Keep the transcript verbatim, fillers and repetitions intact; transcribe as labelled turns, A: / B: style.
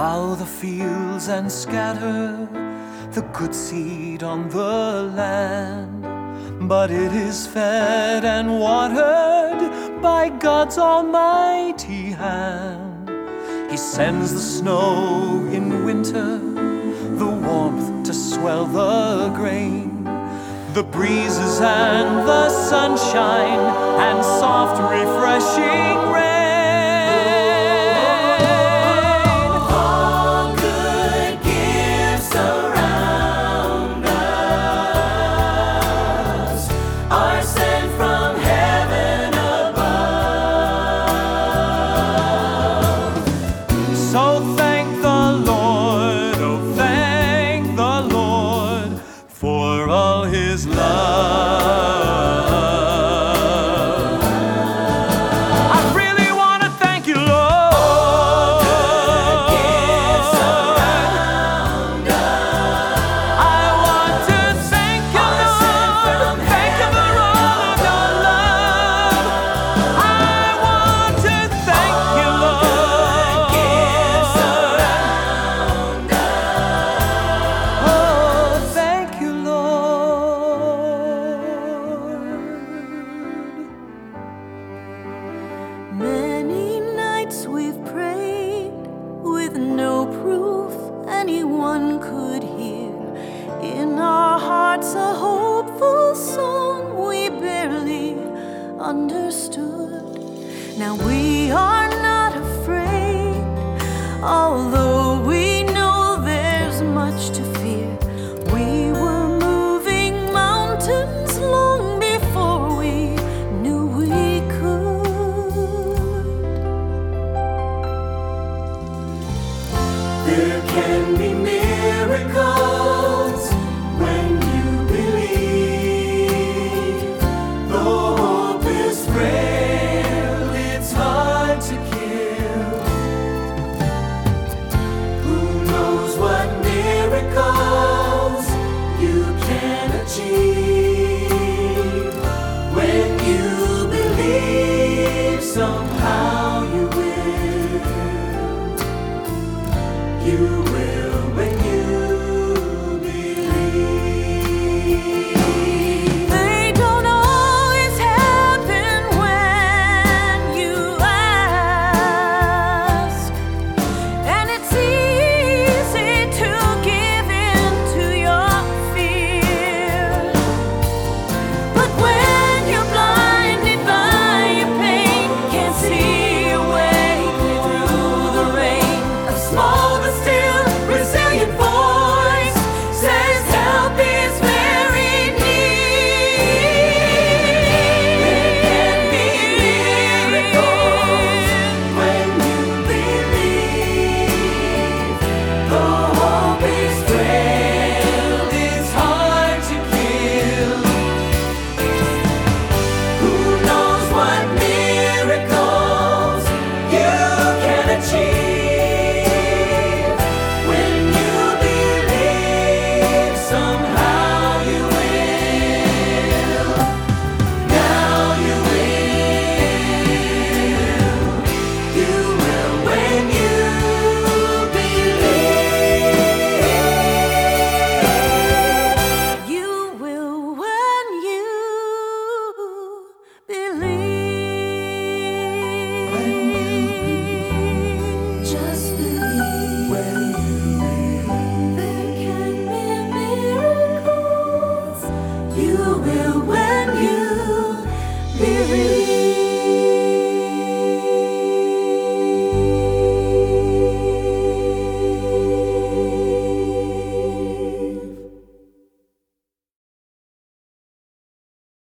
A: plough the fields and scatter the good seed on the land. But it is fed and watered by God's almighty hand. He sends the snow in winter, the warmth to swell the grain, the breezes and the sunshine, and soft refreshing rain.
B: All good gifts around us are sent from heaven above.
A: So thank the Lord, oh thank the Lord for all His love. I really want to thank you, Lord.
B: All good gifts around us
A: I want to thank you,
B: are sent
A: Lord.
B: from
A: Thank you for all of your love. I want to thank you, Lord.
B: gifts around us.
A: Oh, thank you, Lord.
C: Many nights we've prayed with no proof anyone could hear. In our hearts a hopeful song we barely understood. Now we are not afraid, although